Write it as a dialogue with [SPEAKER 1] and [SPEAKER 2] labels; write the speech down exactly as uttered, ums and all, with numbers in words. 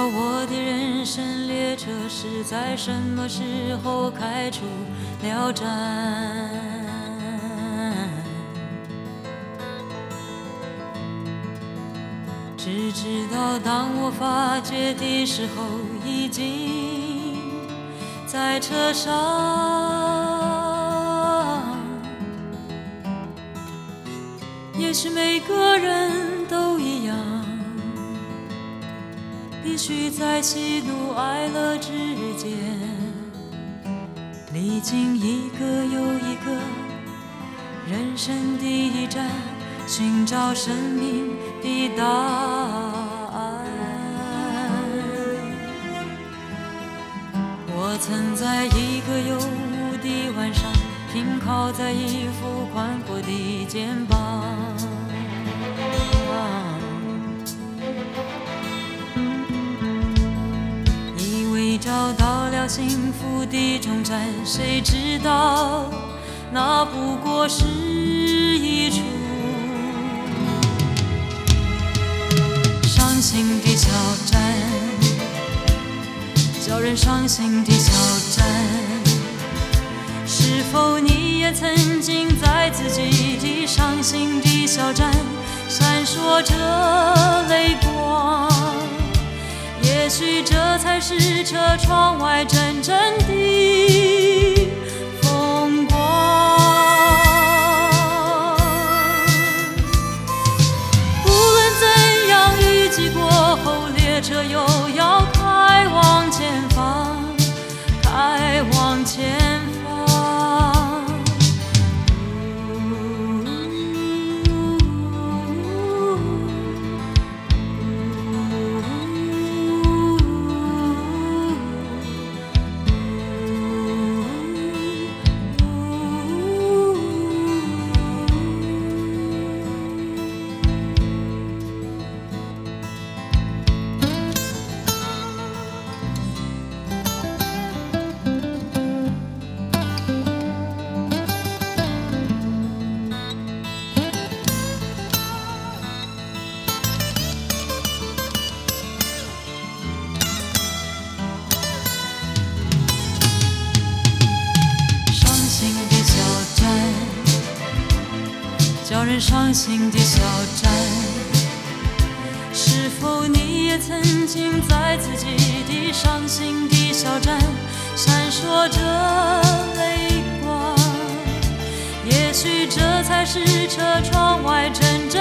[SPEAKER 1] 我的人生列车是在什么时候开出了站？只知道当我发觉的时候，已经在车上。也许每个人都一样，必须在喜怒哀乐之间，历经一个又一个人生的驿站，寻找生命的答案。我曾在一个有雾的晚上，停靠在一副宽阔的肩膀，以为找到了幸福的终站，谁知道那不过是一处伤心的小站，叫人伤心的小站。是否你也曾经在自己的伤心的小站闪烁着泪光？也许这才是车窗外真正的风光。无论怎样，雨季过后，列车又要开往前方，开往前方。叫人伤心的小站，是否你也曾经在自己的伤心的小站闪烁着泪光？也许这才是车窗外真正